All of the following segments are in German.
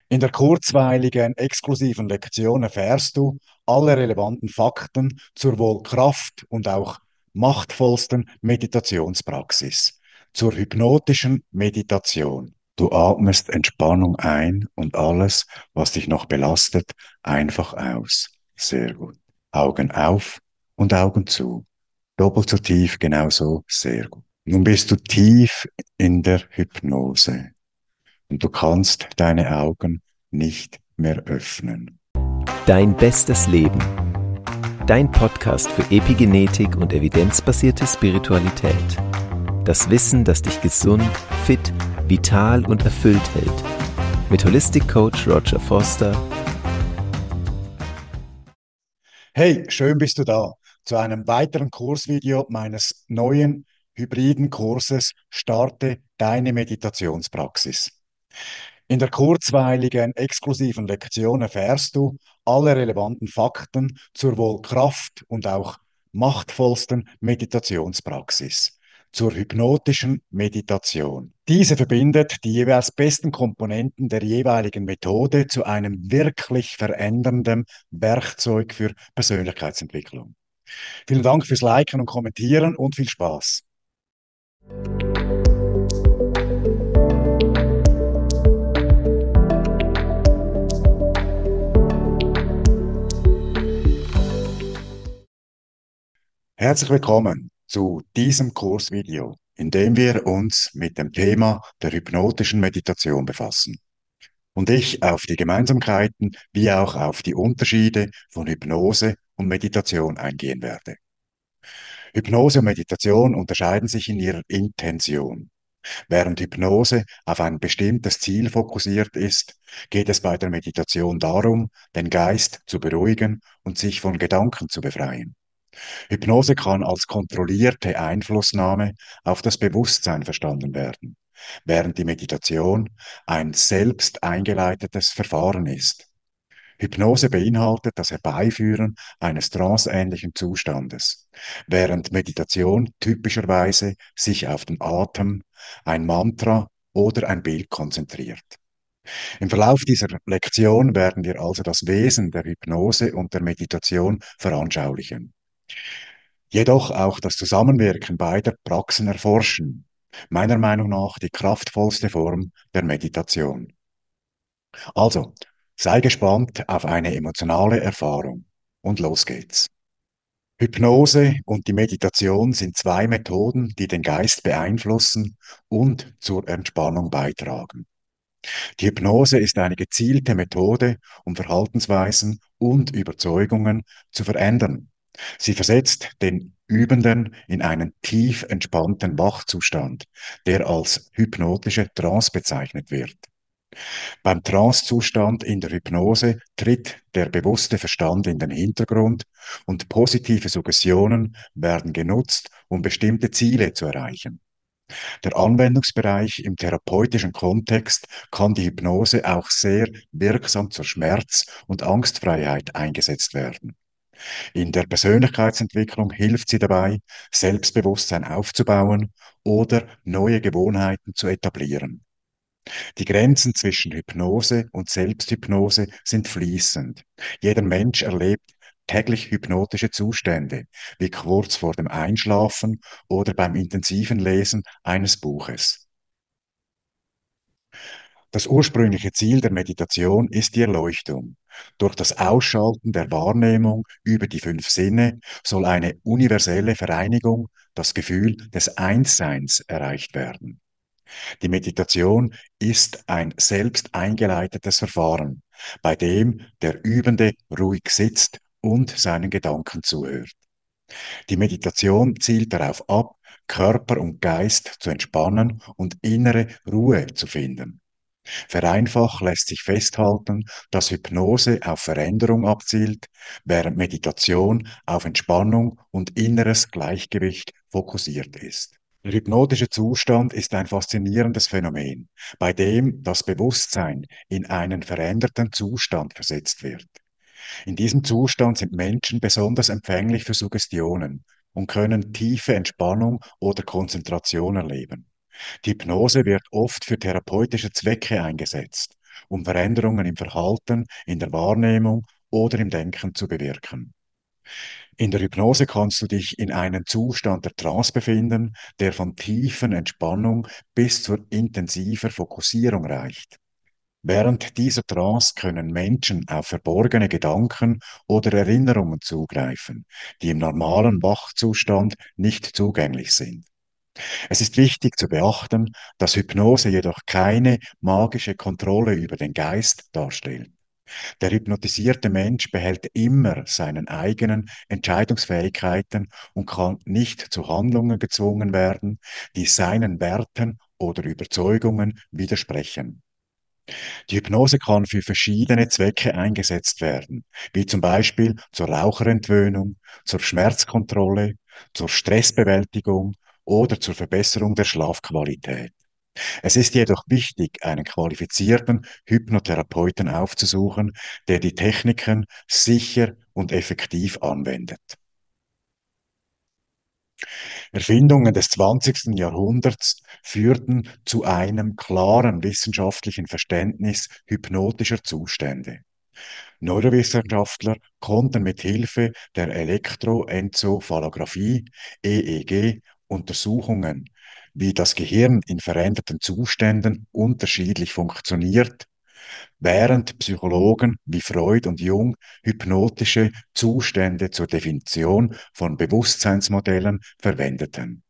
In der kurzweiligen, exklusiven Lektion erfährst du alle relevanten Fakten zur wohl Kraft und auch machtvollsten Meditationspraxis, zur hypnotischen Meditation. Du atmest Entspannung ein und alles, was dich noch belastet, einfach aus. Sehr gut. Augen auf und Augen zu. Doppelt so tief, genauso, sehr gut. Nun bist du tief in der Hypnose und du kannst deine Augen nicht mehr öffnen. Dein bestes Leben. Dein Podcast für Epigenetik und evidenzbasierte Spiritualität. Das Wissen, das dich gesund, fit, vital und erfüllt hält. Mit Holistic Coach Roger Foster. Hey, schön bist du da zu einem weiteren Kursvideo meines neuen hybriden Kurses Starte deine Meditationspraxis. In der kurzweiligen, exklusiven Lektion erfährst du alle relevanten Fakten zur wohl Kraft und auch machtvollsten Meditationspraxis, zur hypnotischen Meditation. Diese verbindet die jeweils besten Komponenten der jeweiligen Methode zu einem wirklich verändernden Werkzeug für Persönlichkeitsentwicklung. Vielen Dank fürs Liken und Kommentieren und viel Spaß. Herzlich willkommen zu diesem Kursvideo, in dem wir uns mit dem Thema der hypnotischen Meditation befassen und ich auf die Gemeinsamkeiten wie auch auf die Unterschiede von Hypnose und Meditation eingehen werde. Hypnose und Meditation unterscheiden sich in ihrer Intention. Während Hypnose auf ein bestimmtes Ziel fokussiert ist, geht es bei der Meditation darum, den Geist zu beruhigen und sich von Gedanken zu befreien. Hypnose kann als kontrollierte Einflussnahme auf das Bewusstsein verstanden werden, während die Meditation ein selbst eingeleitetes Verfahren ist. Hypnose beinhaltet das Herbeiführen eines tranceähnlichen Zustandes, während Meditation typischerweise sich auf den Atem, ein Mantra oder ein Bild konzentriert. Im Verlauf dieser Lektion werden wir also das Wesen der Hypnose und der Meditation veranschaulichen. Jedoch auch das Zusammenwirken beider Praxen erforschen. Meiner Meinung nach die kraftvollste Form der Meditation. Also, sei gespannt auf eine emotionale Erfahrung. Und los geht's. Hypnose und die Meditation sind zwei Methoden, die den Geist beeinflussen und zur Entspannung beitragen. Die Hypnose ist eine gezielte Methode, um Verhaltensweisen und Überzeugungen zu verändern. Sie versetzt den Übenden in einen tief entspannten Wachzustand, der als hypnotische Trance bezeichnet wird. Beim Trancezustand in der Hypnose tritt der bewusste Verstand in den Hintergrund und positive Suggestionen werden genutzt, um bestimmte Ziele zu erreichen. Der Anwendungsbereich im therapeutischen Kontext kann die Hypnose auch sehr wirksam zur Schmerz- und Angstfreiheit eingesetzt werden. In der Persönlichkeitsentwicklung hilft sie dabei, Selbstbewusstsein aufzubauen oder neue Gewohnheiten zu etablieren. Die Grenzen zwischen Hypnose und Selbsthypnose sind fließend. Jeder Mensch erlebt täglich hypnotische Zustände, wie kurz vor dem Einschlafen oder beim intensiven Lesen eines Buches. Das ursprüngliche Ziel der Meditation ist die Erleuchtung. Durch das Ausschalten der Wahrnehmung über die fünf Sinne soll eine universelle Vereinigung, das Gefühl des Einsseins erreicht werden. Die Meditation ist ein selbst eingeleitetes Verfahren, bei dem der Übende ruhig sitzt und seinen Gedanken zuhört. Die Meditation zielt darauf ab, Körper und Geist zu entspannen und innere Ruhe zu finden. Vereinfacht lässt sich festhalten, dass Hypnose auf Veränderung abzielt, während Meditation auf Entspannung und inneres Gleichgewicht fokussiert ist. Der hypnotische Zustand ist ein faszinierendes Phänomen, bei dem das Bewusstsein in einen veränderten Zustand versetzt wird. In diesem Zustand sind Menschen besonders empfänglich für Suggestionen und können tiefe Entspannung oder Konzentration erleben. Die Hypnose wird oft für therapeutische Zwecke eingesetzt um Veränderungen im Verhalten, in der Wahrnehmung oder im Denken zu bewirken. In der Hypnose kannst du dich in einen Zustand der Trance befinden, der von tiefen Entspannung bis zur intensiver Fokussierung reicht. Während dieser Trance können Menschen auf verborgene Gedanken oder Erinnerungen zugreifen, die im normalen Wachzustand nicht zugänglich sind. Es ist wichtig zu beachten, dass Hypnose jedoch keine magische Kontrolle über den Geist darstellt. Der hypnotisierte Mensch behält immer seinen eigenen Entscheidungsfähigkeiten und kann nicht zu Handlungen gezwungen werden, die seinen Werten oder Überzeugungen widersprechen. Die Hypnose kann für verschiedene Zwecke eingesetzt werden, wie zum Beispiel zur Raucherentwöhnung, zur Schmerzkontrolle, zur Stressbewältigung oder zur Verbesserung der Schlafqualität. Es ist jedoch wichtig, einen qualifizierten Hypnotherapeuten aufzusuchen, der die Techniken sicher und effektiv anwendet. Erfindungen des 20. Jahrhunderts führten zu einem klaren wissenschaftlichen Verständnis hypnotischer Zustände. Neurowissenschaftler konnten mit Hilfe der Elektroenzephalographie (EEG) Untersuchungen, wie das Gehirn in veränderten Zuständen unterschiedlich funktioniert, während Psychologen wie Freud und Jung hypnotische Zustände zur Definition von Bewusstseinsmodellen verwendeten.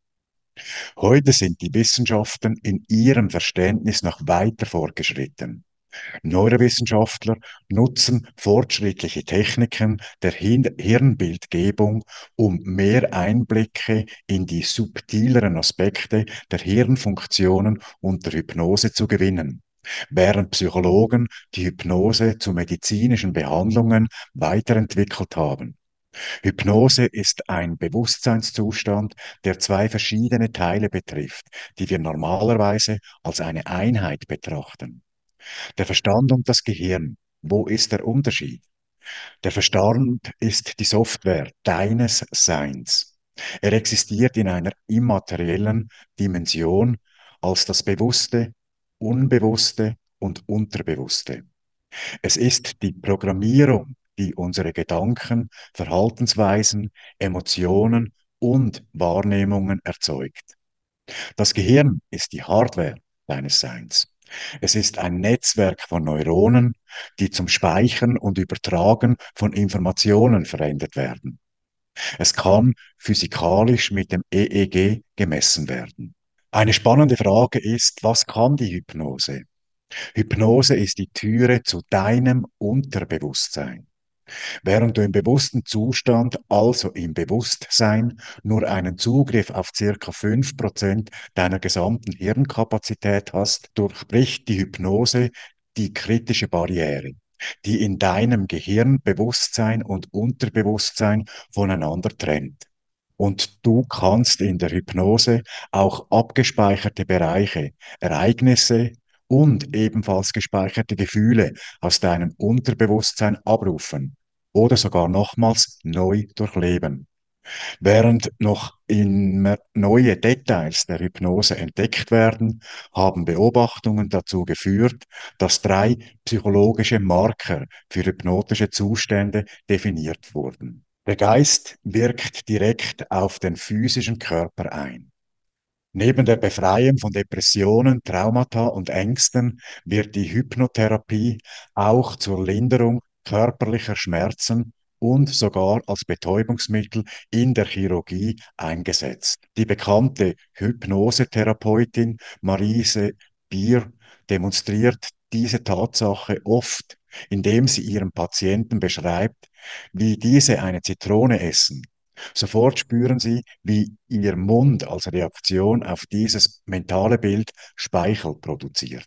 Heute sind die Wissenschaften in ihrem Verständnis noch weiter fortgeschritten. Neurowissenschaftler nutzen fortschrittliche Techniken der Hirnbildgebung, um mehr Einblicke in die subtileren Aspekte der Hirnfunktionen unter Hypnose zu gewinnen, während Psychologen die Hypnose zu medizinischen Behandlungen weiterentwickelt haben. Hypnose ist ein Bewusstseinszustand, der zwei verschiedene Teile betrifft, die wir normalerweise als eine Einheit betrachten. Der Verstand und das Gehirn. Wo ist der Unterschied? Der Verstand ist die Software deines Seins. Er existiert in einer immateriellen Dimension als das Bewusste, Unbewusste und Unterbewusste. Es ist die Programmierung, die unsere Gedanken, Verhaltensweisen, Emotionen und Wahrnehmungen erzeugt. Das Gehirn ist die Hardware deines Seins. Es ist ein Netzwerk von Neuronen, die zum Speichern und Übertragen von Informationen verwendet werden. Es kann physikalisch mit dem EEG gemessen werden. Eine spannende Frage ist, was kann die Hypnose? Hypnose ist die Türe zu deinem Unterbewusstsein. Während du im bewussten Zustand, also im Bewusstsein, nur einen Zugriff auf ca. 5% deiner gesamten Hirnkapazität hast, durchbricht die Hypnose die kritische Barriere, die in deinem Gehirn Bewusstsein und Unterbewusstsein voneinander trennt. Und du kannst in der Hypnose auch abgespeicherte Bereiche, Ereignisse und ebenfalls gespeicherte Gefühle aus deinem Unterbewusstsein abrufen oder sogar nochmals neu durchleben. Während noch immer neue Details der Hypnose entdeckt werden, haben Beobachtungen dazu geführt, dass 3 psychologische Marker für hypnotische Zustände definiert wurden. Der Geist wirkt direkt auf den physischen Körper ein. Neben der Befreiung von Depressionen, Traumata und Ängsten wird die Hypnotherapie auch zur Linderung körperlicher Schmerzen und sogar als Betäubungsmittel in der Chirurgie eingesetzt. Die bekannte Hypnosetherapeutin Marise Bier demonstriert diese Tatsache oft, indem sie ihren Patienten beschreibt, wie diese eine Zitrone essen. Sofort spüren sie, wie ihr Mund als Reaktion auf dieses mentale Bild Speichel produziert.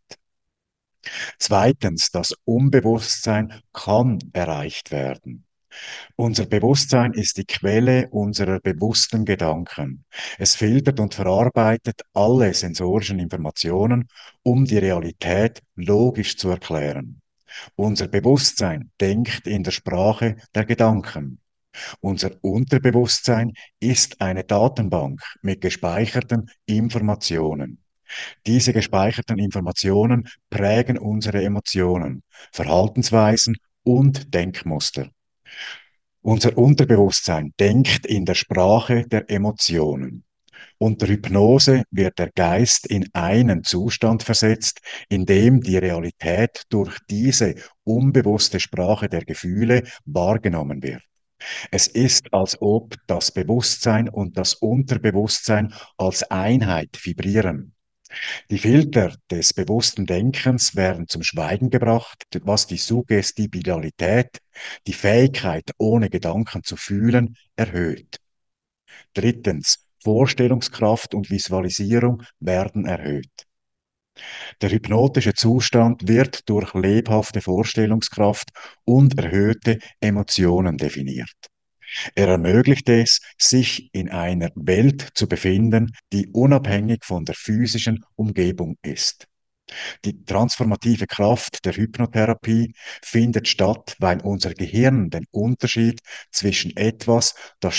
Zweitens, das Unbewusstsein kann erreicht werden. Unser Bewusstsein ist die Quelle unserer bewussten Gedanken. Es filtert und verarbeitet alle sensorischen Informationen, um die Realität logisch zu erklären. Unser Bewusstsein denkt in der Sprache der Gedanken. Unser Unterbewusstsein ist eine Datenbank mit gespeicherten Informationen. Diese gespeicherten Informationen prägen unsere Emotionen, Verhaltensweisen und Denkmuster. Unser Unterbewusstsein denkt in der Sprache der Emotionen. Unter Hypnose wird der Geist in einen Zustand versetzt, in dem die Realität durch diese unbewusste Sprache der Gefühle wahrgenommen wird. Es ist, als ob das Bewusstsein und das Unterbewusstsein als Einheit vibrieren. Die Filter des bewussten Denkens werden zum Schweigen gebracht, was die Suggestibilität, die Fähigkeit, ohne Gedanken zu fühlen, erhöht. Drittens, Vorstellungskraft und Visualisierung werden erhöht. Der hypnotische Zustand wird durch lebhafte Vorstellungskraft und erhöhte Emotionen definiert. Er ermöglicht es, sich in einer Welt zu befinden, die unabhängig von der physischen Umgebung ist. Die transformative Kraft der Hypnotherapie findet statt, weil unser Gehirn den Unterschied zwischen etwas,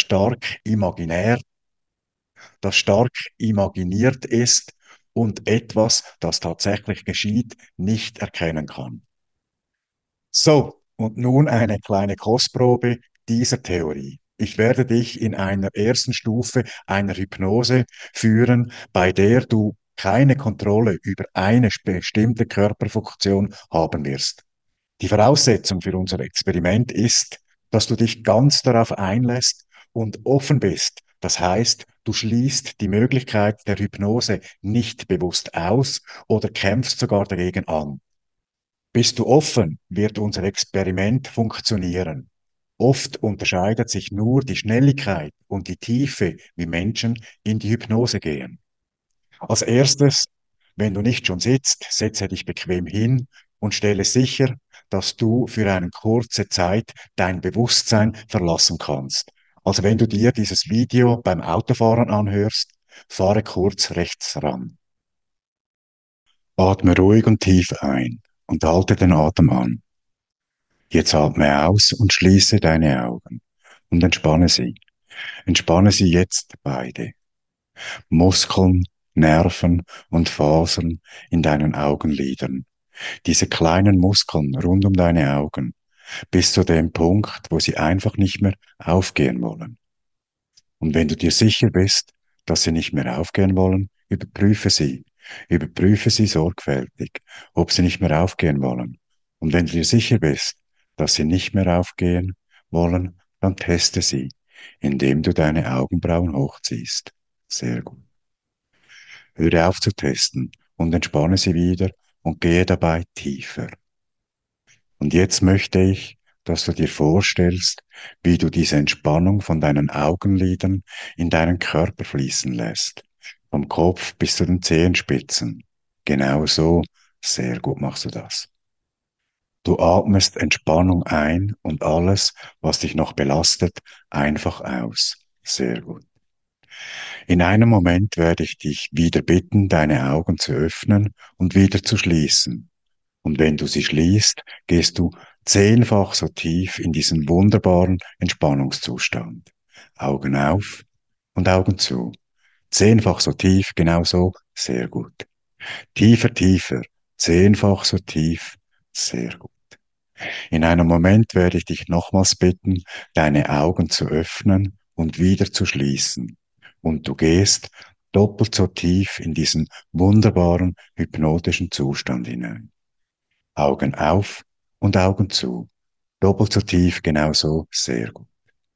das stark imaginiert ist, und etwas, das tatsächlich geschieht, nicht erkennen kann. So, und nun eine kleine Kostprobe dieser Theorie. Ich werde dich in einer ersten Stufe einer Hypnose führen, bei der du keine Kontrolle über eine bestimmte Körperfunktion haben wirst. Die Voraussetzung für unser Experiment ist, dass du dich ganz darauf einlässt und offen bist. Das heißt, du schließt die Möglichkeit der Hypnose nicht bewusst aus oder kämpfst sogar dagegen an. Bist du offen, wird unser Experiment funktionieren. Oft unterscheidet sich nur die Schnelligkeit und die Tiefe, wie Menschen in die Hypnose gehen. Als erstes, wenn du nicht schon sitzt, setze dich bequem hin und stelle sicher, dass du für eine kurze Zeit dein Bewusstsein verlassen kannst. Also wenn du dir dieses Video beim Autofahren anhörst, fahre kurz rechts ran. Atme ruhig und tief ein und halte den Atem an. Jetzt atme aus und schließe deine Augen und entspanne sie. Entspanne sie jetzt beide. Muskeln, Nerven und Fasern in deinen Augenlidern. Diese kleinen Muskeln rund um deine Augen, bis zu dem Punkt, wo sie einfach nicht mehr aufgehen wollen. Und wenn du dir sicher bist, dass sie nicht mehr aufgehen wollen, überprüfe sie. Überprüfe sie sorgfältig, ob sie nicht mehr aufgehen wollen. Und wenn du dir sicher bist, dass sie nicht mehr aufgehen wollen, dann teste sie, indem du deine Augenbrauen hochziehst. Sehr gut. Höre auf zu testen und entspanne sie wieder und gehe dabei tiefer. Und jetzt möchte ich, dass du dir vorstellst, wie du diese Entspannung von deinen Augenlidern in deinen Körper fließen lässt. Vom Kopf bis zu den Zehenspitzen. Genau so. Sehr gut machst du das. Du atmest Entspannung ein und alles, was dich noch belastet, einfach aus. Sehr gut. In einem Moment werde ich dich wieder bitten, deine Augen zu öffnen und wieder zu schließen. Und wenn du sie schließt, gehst du 10-fach so tief in diesen wunderbaren Entspannungszustand. Augen auf und Augen zu. 10-fach so tief, genau so, sehr gut. Tiefer, tiefer, 10-fach so tief, sehr gut. In einem Moment werde ich dich nochmals bitten, deine Augen zu öffnen und wieder zu schließen. Und du gehst doppelt so tief in diesen wunderbaren hypnotischen Zustand hinein. Augen auf und Augen zu. Doppelt so tief, genauso, sehr gut.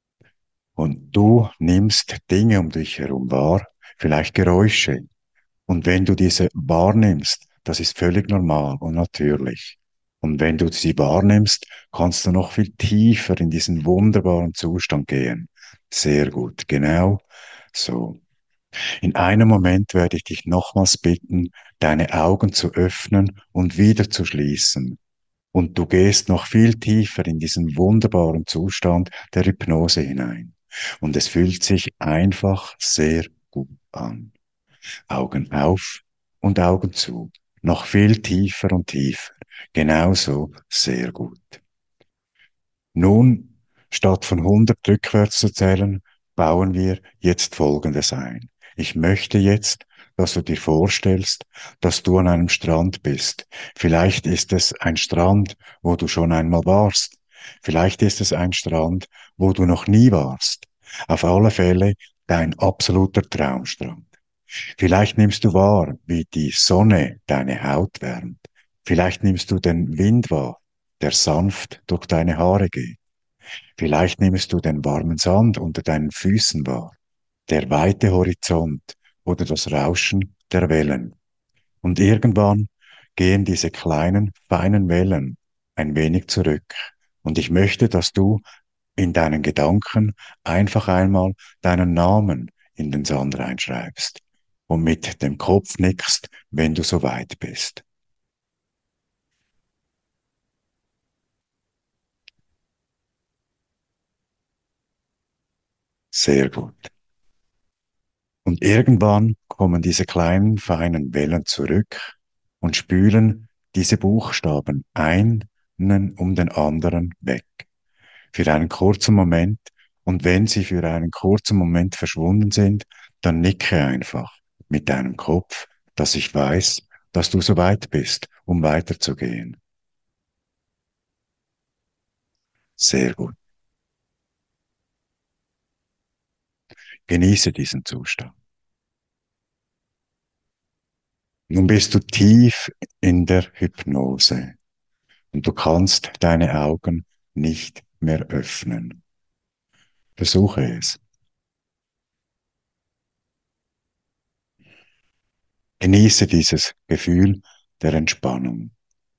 Und du nimmst Dinge um dich herum wahr, vielleicht Geräusche. Und wenn du diese wahrnimmst, das ist völlig normal und natürlich. Und wenn du sie wahrnimmst, kannst du noch viel tiefer in diesen wunderbaren Zustand gehen. Sehr gut, genau so. In einem Moment werde ich dich nochmals bitten, deine Augen zu öffnen und wieder zu schließen. Und du gehst noch viel tiefer in diesen wunderbaren Zustand der Hypnose hinein. Und es fühlt sich einfach sehr gut an. Augen auf und Augen zu. Noch viel tiefer und tiefer. Genauso sehr gut. Nun, statt von 100 rückwärts zu zählen, bauen wir jetzt Folgendes ein. Ich möchte jetzt, dass du dir vorstellst, dass du an einem Strand bist. Vielleicht ist es ein Strand, wo du schon einmal warst. Vielleicht ist es ein Strand, wo du noch nie warst. Auf alle Fälle dein absoluter Traumstrand. Vielleicht nimmst du wahr, wie die Sonne deine Haut wärmt. Vielleicht nimmst du den Wind wahr, der sanft durch deine Haare geht. Vielleicht nimmst du den warmen Sand unter deinen Füßen wahr, der weite Horizont oder das Rauschen der Wellen. Und irgendwann gehen diese kleinen, feinen Wellen ein wenig zurück. Und ich möchte, dass du in deinen Gedanken einfach einmal deinen Namen in den Sand reinschreibst und mit dem Kopf nickst, wenn du soweit bist. Sehr gut. Und irgendwann kommen diese kleinen, feinen Wellen zurück und spülen diese Buchstaben einen um den anderen weg. Für einen kurzen Moment. Und wenn sie für einen kurzen Moment verschwunden sind, dann nicke einfach mit deinem Kopf, dass ich weiß, dass du so weit bist, um weiterzugehen. Sehr gut. Genieße diesen Zustand. Nun bist du tief in der Hypnose und du kannst deine Augen nicht mehr öffnen. Versuche es. Genieße dieses Gefühl der Entspannung.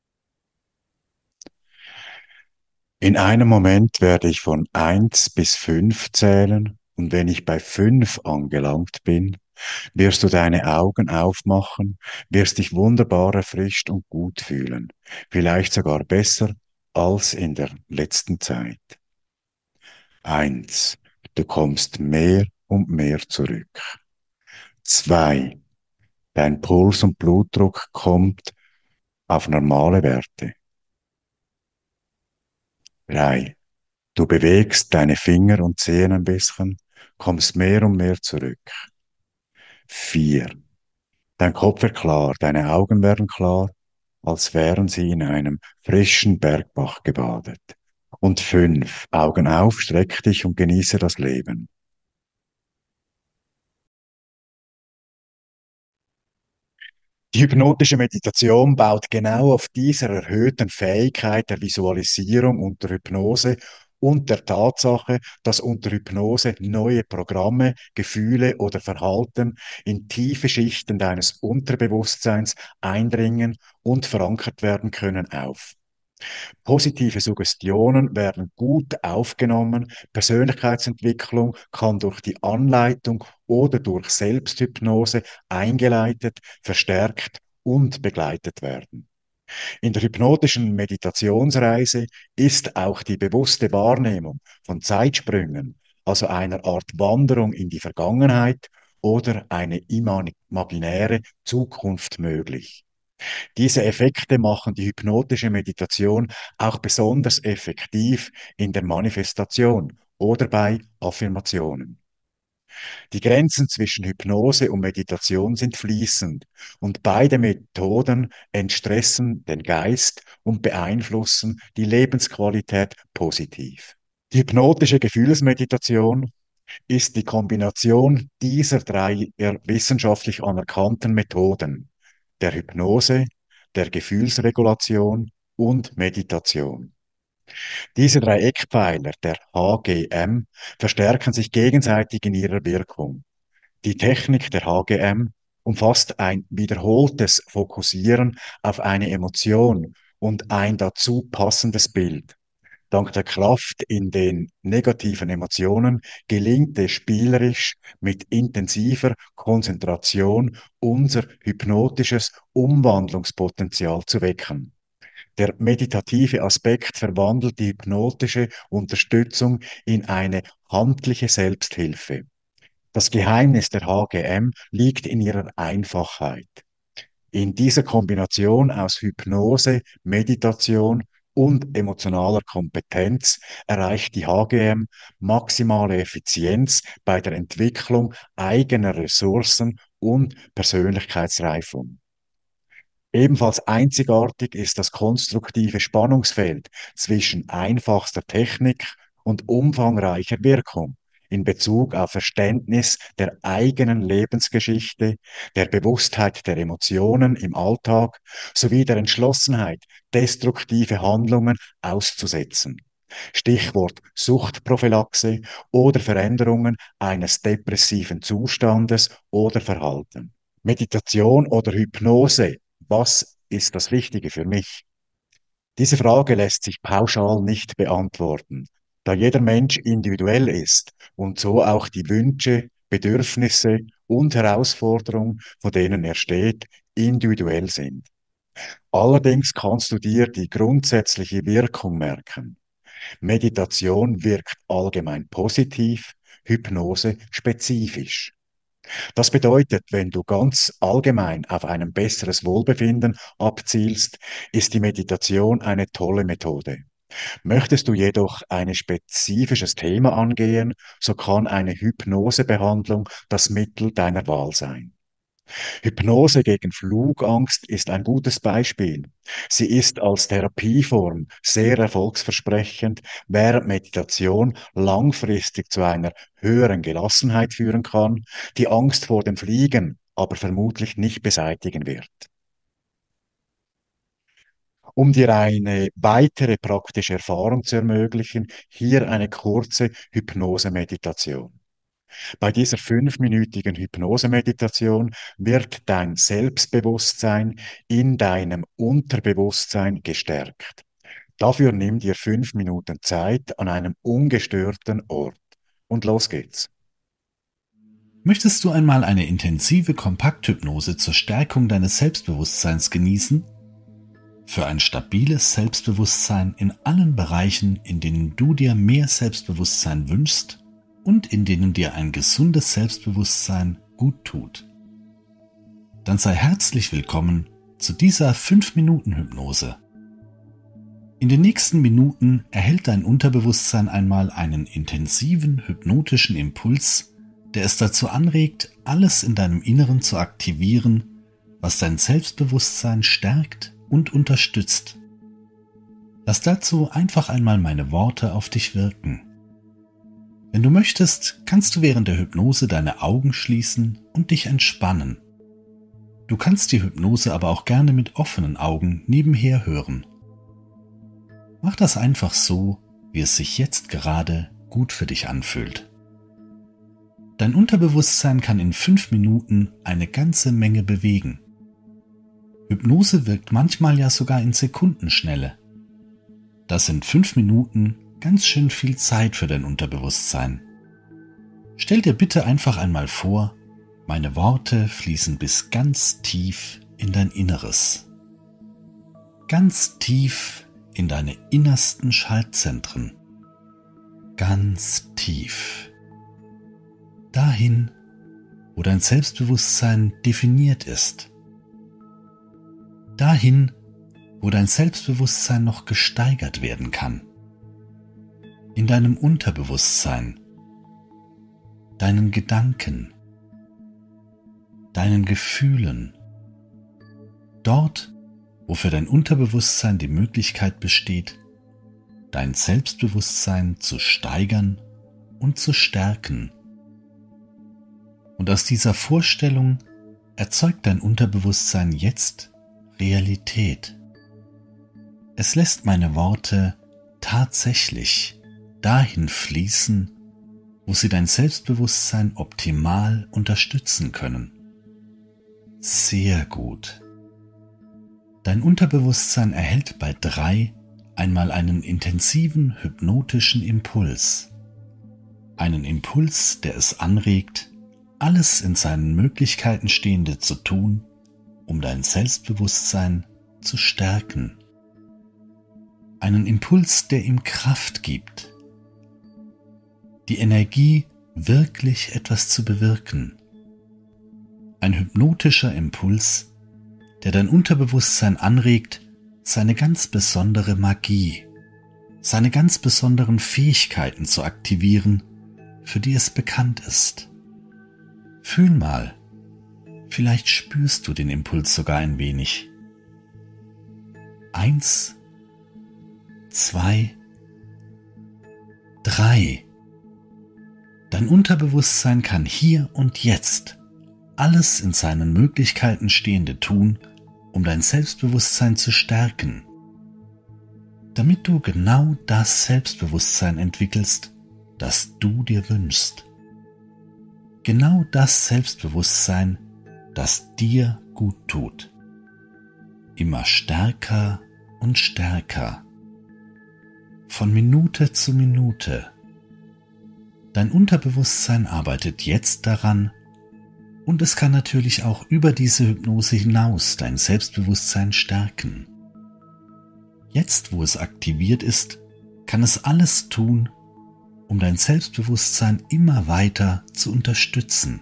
In einem Moment werde ich von 1 bis 5 zählen und wenn ich bei 5 angelangt bin, wirst du deine Augen aufmachen, wirst dich wunderbar erfrischt und gut fühlen. Vielleicht sogar besser als in der letzten Zeit. 1. Du kommst mehr und mehr zurück. 2. Dein Puls und Blutdruck kommt auf normale Werte. 3. Du bewegst deine Finger und Zehen ein bisschen, kommst mehr und mehr zurück. 4. Dein Kopf wird klar, deine Augen werden klar, als wären sie in einem frischen Bergbach gebadet. Und 5. Augen auf, streck dich und genieße das Leben. Die hypnotische Meditation baut genau auf dieser erhöhten Fähigkeit der Visualisierung unter Hypnose und der Tatsache, dass unter Hypnose neue Programme, Gefühle oder Verhalten in tiefe Schichten deines Unterbewusstseins eindringen und verankert werden können, auf. Positive Suggestionen werden gut aufgenommen. Persönlichkeitsentwicklung kann durch die Anleitung oder durch Selbsthypnose eingeleitet, verstärkt und begleitet werden. In der hypnotischen Meditationsreise ist auch die bewusste Wahrnehmung von Zeitsprüngen, also einer Art Wanderung in die Vergangenheit oder eine imaginäre Zukunft möglich. Diese Effekte machen die hypnotische Meditation auch besonders effektiv in der Manifestation oder bei Affirmationen. Die Grenzen zwischen Hypnose und Meditation sind fließend und beide Methoden entstressen den Geist und beeinflussen die Lebensqualität positiv. Die hypnotische Gefühlsmeditation ist die Kombination dieser drei wissenschaftlich anerkannten Methoden, der Hypnose, der Gefühlsregulation und Meditation. Diese drei Eckpfeiler der HGM verstärken sich gegenseitig in ihrer Wirkung. Die Technik der HGM umfasst ein wiederholtes Fokussieren auf eine Emotion und ein dazu passendes Bild. Dank der Kraft in den negativen Emotionen gelingt es spielerisch mit intensiver Konzentration unser hypnotisches Umwandlungspotenzial zu wecken. Der meditative Aspekt verwandelt die hypnotische Unterstützung in eine handliche Selbsthilfe. Das Geheimnis der HGM liegt in ihrer Einfachheit. In dieser Kombination aus Hypnose, Meditation und emotionaler Kompetenz erreicht die HGM maximale Effizienz bei der Entwicklung eigener Ressourcen und Persönlichkeitsreifung. Ebenfalls einzigartig ist das konstruktive Spannungsfeld zwischen einfachster Technik und umfangreicher Wirkung in Bezug auf Verständnis der eigenen Lebensgeschichte, der Bewusstheit der Emotionen im Alltag sowie der Entschlossenheit, destruktive Handlungen auszusetzen. Stichwort Suchtprophylaxe oder Veränderungen eines depressiven Zustandes oder Verhalten. Meditation oder Hypnose, was ist das Wichtige für mich? Diese Frage lässt sich pauschal nicht beantworten, da jeder Mensch individuell ist und so auch die Wünsche, Bedürfnisse und Herausforderungen, vor denen er steht, individuell sind. Allerdings kannst du dir die grundsätzliche Wirkung merken. Meditation wirkt allgemein positiv, Hypnose spezifisch. Das bedeutet, wenn du ganz allgemein auf ein besseres Wohlbefinden abzielst, ist die Meditation eine tolle Methode. Möchtest du jedoch ein spezifisches Thema angehen, so kann eine Hypnosebehandlung das Mittel deiner Wahl sein. Hypnose gegen Flugangst ist ein gutes Beispiel. Sie ist als Therapieform sehr erfolgsversprechend, während Meditation langfristig zu einer höheren Gelassenheit führen kann, die Angst vor dem Fliegen aber vermutlich nicht beseitigen wird. Um dir eine weitere praktische Erfahrung zu ermöglichen, hier eine kurze Hypnose-Meditation. Bei dieser 5-minütigen Hypnosemeditation wird dein Selbstbewusstsein in deinem Unterbewusstsein gestärkt. Dafür nimm dir 5 Minuten Zeit an einem ungestörten Ort. Und los geht's. Möchtest du einmal eine intensive Kompakthypnose zur Stärkung deines Selbstbewusstseins genießen? Für ein stabiles Selbstbewusstsein in allen Bereichen, in denen du dir mehr Selbstbewusstsein wünschst und in denen dir ein gesundes Selbstbewusstsein gut tut. Dann sei herzlich willkommen zu dieser 5-Minuten-Hypnose. In den nächsten Minuten erhält dein Unterbewusstsein einmal einen intensiven hypnotischen Impuls, der es dazu anregt, alles in deinem Inneren zu aktivieren, was dein Selbstbewusstsein stärkt und unterstützt. Lass dazu einfach einmal meine Worte auf dich wirken. Wenn du möchtest, kannst du während der Hypnose deine Augen schließen und dich entspannen. Du kannst die Hypnose aber auch gerne mit offenen Augen nebenher hören. Mach das einfach so, wie es sich jetzt gerade gut für dich anfühlt. Dein Unterbewusstsein kann in 5 Minuten eine ganze Menge bewegen. Hypnose wirkt manchmal ja sogar in Sekundenschnelle. Das sind 5 Minuten ganz schön viel Zeit für dein Unterbewusstsein. Stell dir bitte einfach einmal vor, meine Worte fließen bis ganz tief in dein Inneres. Ganz tief in deine innersten Schaltzentren. Ganz tief. Dahin, wo dein Selbstbewusstsein definiert ist. Dahin, wo dein Selbstbewusstsein noch gesteigert werden kann. In deinem Unterbewusstsein, deinen Gedanken, deinen Gefühlen, dort, wo für dein Unterbewusstsein die Möglichkeit besteht, dein Selbstbewusstsein zu steigern und zu stärken. Und aus dieser Vorstellung erzeugt dein Unterbewusstsein jetzt Realität. Es lässt meine Worte tatsächlich dahin fließen, wo sie dein Selbstbewusstsein optimal unterstützen können. Sehr gut. Dein Unterbewusstsein erhält bei 3 einmal einen intensiven hypnotischen Impuls. Einen Impuls, der es anregt, alles in seinen Möglichkeiten Stehende zu tun, um dein Selbstbewusstsein zu stärken. Einen Impuls, der ihm Kraft gibt. Die Energie, wirklich etwas zu bewirken. Ein hypnotischer Impuls, der dein Unterbewusstsein anregt, seine ganz besondere Magie, seine ganz besonderen Fähigkeiten zu aktivieren, für die es bekannt ist. Fühl mal, Vielleicht spürst du den Impuls sogar ein wenig. 1, 2, 3. Dein Unterbewusstsein kann hier und jetzt alles in seinen Möglichkeiten Stehende tun, um dein Selbstbewusstsein zu stärken, damit du genau das Selbstbewusstsein entwickelst, das du dir wünschst. Genau das Selbstbewusstsein, das dir gut tut. Immer stärker und stärker. Von Minute zu Minute. Dein Unterbewusstsein arbeitet jetzt daran, und es kann natürlich auch über diese Hypnose hinaus dein Selbstbewusstsein stärken. Jetzt, wo es aktiviert ist, kann es alles tun, um dein Selbstbewusstsein immer weiter zu unterstützen.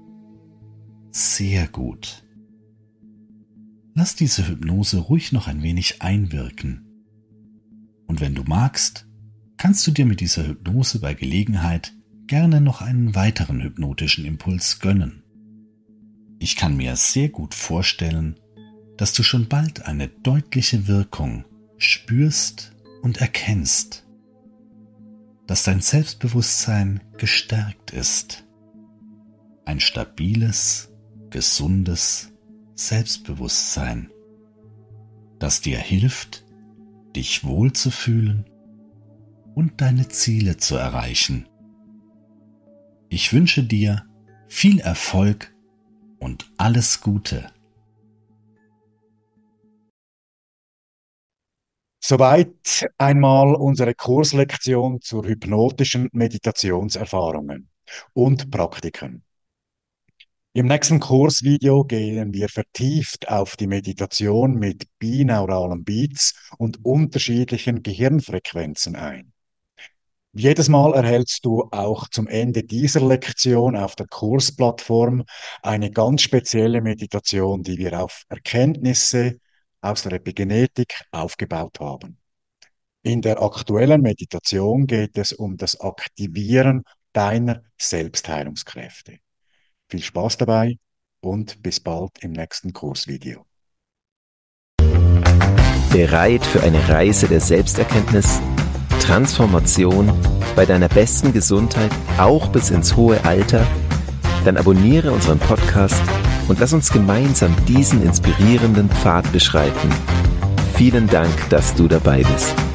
Sehr gut. Lass diese Hypnose ruhig noch ein wenig einwirken. Und wenn du magst, kannst du dir mit dieser Hypnose bei Gelegenheit gerne noch einen weiteren hypnotischen Impuls gönnen. Ich kann mir sehr gut vorstellen, dass du schon bald eine deutliche Wirkung spürst und erkennst, dass dein Selbstbewusstsein gestärkt ist. Ein stabiles, gesundes Selbstbewusstsein, das dir hilft, dich wohlzufühlen und deine Ziele zu erreichen. Ich wünsche dir viel Erfolg und alles Gute. Soweit einmal unsere Kurslektion zur hypnotischen Meditationserfahrungen und Praktiken. Im nächsten Kursvideo gehen wir vertieft auf die Meditation mit binauralen Beats und unterschiedlichen Gehirnfrequenzen ein. Jedes Mal erhältst du auch zum Ende dieser Lektion auf der Kursplattform eine ganz spezielle Meditation, die wir auf Erkenntnisse aus der Epigenetik aufgebaut haben. In der aktuellen Meditation geht es um das Aktivieren deiner Selbstheilungskräfte. Viel Spaß dabei und bis bald im nächsten Kursvideo. Bereit für eine Reise der Selbsterkenntnis, Transformation bei deiner besten Gesundheit, auch bis ins hohe Alter? Dann abonniere unseren Podcast und lass uns gemeinsam diesen inspirierenden Pfad beschreiten. Vielen Dank, dass du dabei bist.